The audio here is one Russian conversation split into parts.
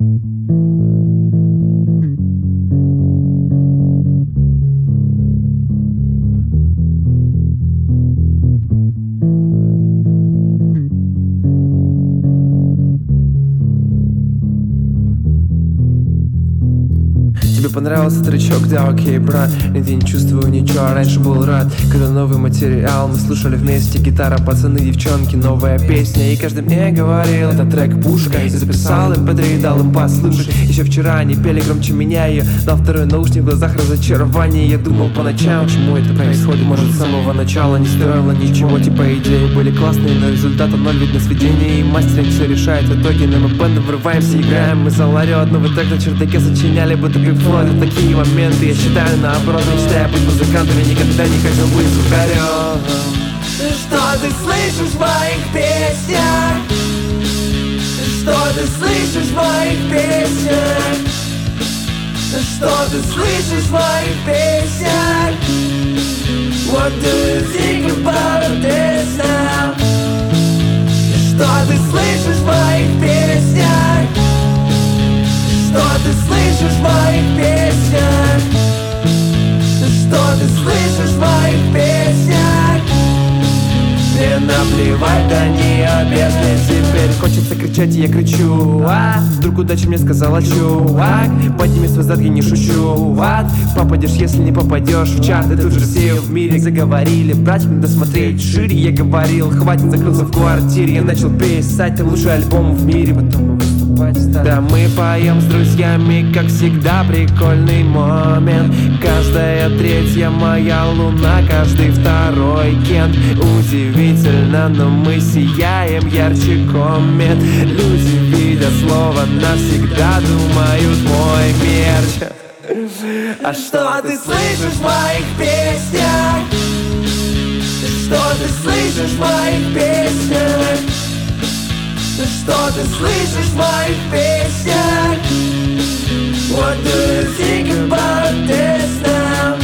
Тебе понравился тречок, да окей, брат. Нет, я не чувствую ничего, а раньше был рад. Когда новый материал мы слушали вместе. Гитара, пацаны, девчонки, новая песня. И каждый мне говорил, это трек пушка. И записал MP3, дал им послушать. Еще вчера они пели громче меня. Я дал второй наушник, в глазах разочарование. Я думал по ночам, почему это происходит. Может, с самого начала не стоило ничего. Типа идеи были классные, но результата ноль, видно сведение. И мастеринг все решает в итоге. Но мы бэндом врываемся, играем, мы залорет. Новый трек на чердаке сочиняли, будто как Флойд. В такие моменты я считаю наоборот, мечтая быть музыкантом. Я никогда не хотел быть звукарем. Что ты слышишь в моих песнях? Что ты слышишь в моих песнях? Что ты слышишь в моих песнях? What do you think about this now? Что ты слышишь в моих песнях? Что ты слышишь в моих песнях? Что ты слышишь в моих песнях? Мне наплевать, да не обязательно. Теперь хочется кричать, и я кричу. Вдруг удача мне сказала, чувак, подними свой зад, я не шучу. Попадешь, если не попадешь в чарт. И тут же все в мире заговорили, братик, надо смотреть шире. Я говорил, хватит, закрылся в квартире. Я начал писать лучший альбом в мире. Потом выступать стал. Да мы поем с друзьями, как всегда, прикольный момент. Каждая третья моя луна, каждый второй Кент. Удивительно, но мы сияем ярче комет. Люди, видя слово навсегда, думают мой мерч. А что ты слышишь в моих песнях? Что ты слышишь в моих песнях? Что ты слышишь в моих песнях? What do you think about this now?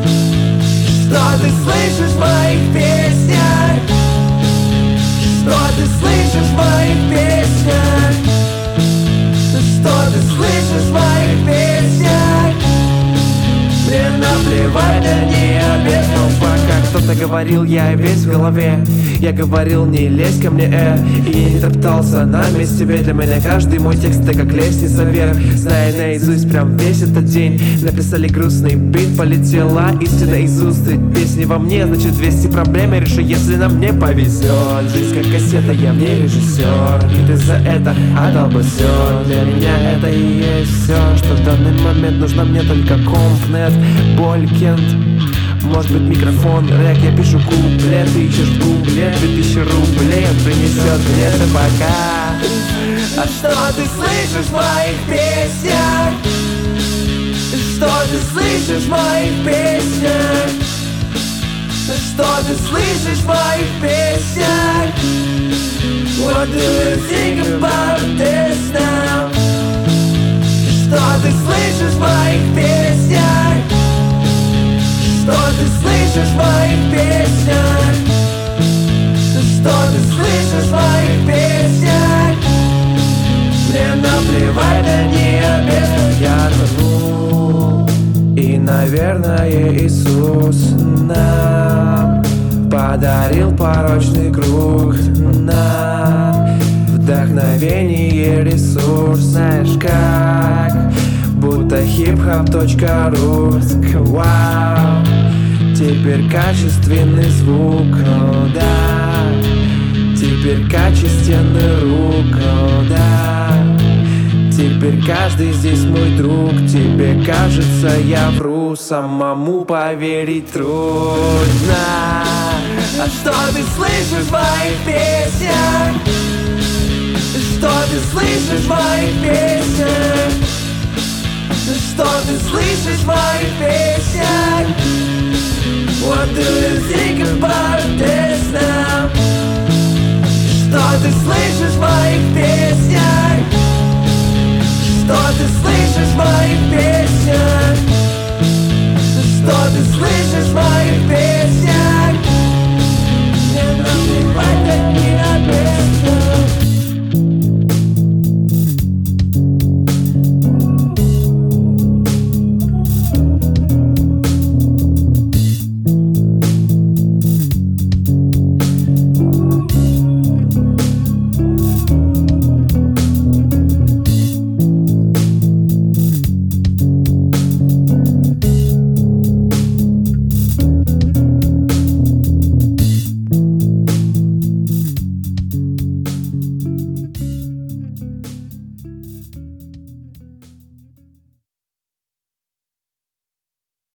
Что ты слышишь в моих песнях? Что ты слышишь в моих песнях? Что ты слышишь в моих песнях? Мне наплевать, да не обязательно. Пока кто-то говорил, я весь в голове. Я говорил, не лезь ко мне, и я не топтался на месте. Ведь для меня каждый мой текст это как лестница вверх. Зная наизусть прям весь этот день. Написали грустный бит, полетела истина из уст. Песни во мне, значит 200 проблем я решу, если нам не повезет. Жизнь как кассета, я в ней режиссер. И ты за это отдал бы все. Для меня это и есть все, что в данный момент нужно мне. Только компнет, Болькент, может быть микрофон, рэк. Я пишу куплет, ты ищешь в гугле 2000 рублей, он принесет где-то пока. А что ты слышишь в моих песнях? Что ты слышишь в моих песнях? Что ты слышишь в моих песнях? What do you think about this now? Что ты слышишь в моих песнях? Что ты слышишь в моих песнях? Что ты слышишь в моих песнях? Мне наплевать, да не обязательно. Я тону, и, наверное, Иисус нам подарил порочный круг на вдохновение, ресурс. Знаешь как, будто hiphop.ru. Вау, теперь качественный звук, о, да. Теперь качественный рук, о, да. Теперь каждый здесь мой друг. Тебе кажется, я вру, самому поверить трудно. А что ты слышишь в моих песнях? Что ты слышишь в моих песнях? Что ты слышишь в моих песнях? What do you think about this now? Что ты слышишь в моих песнях?